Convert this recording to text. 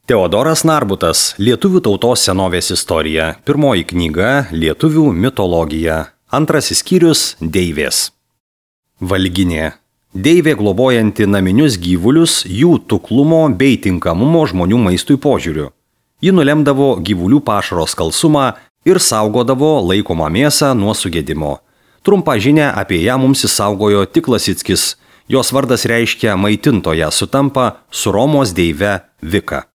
Teodoras Narbutas, Lietuvių tautos senovės istorija. Pirmoji knyga – Lietuvių mitologija. Antrasis skyrius – Deivės. Valginė. Deivė globojanti naminius gyvulius, jų tuklumo bei tinkamumo žmonių maistui požiūriu. Ji nulemdavo gyvulių pašaro skalsumą ir saugodavo laikomą mėsą nuo sugedimo. Trumpą žinią apie ją mums išsaugojo tik Lasickis. Jos vardas reiškia maitintoją, sutampa su Romos deive Vika.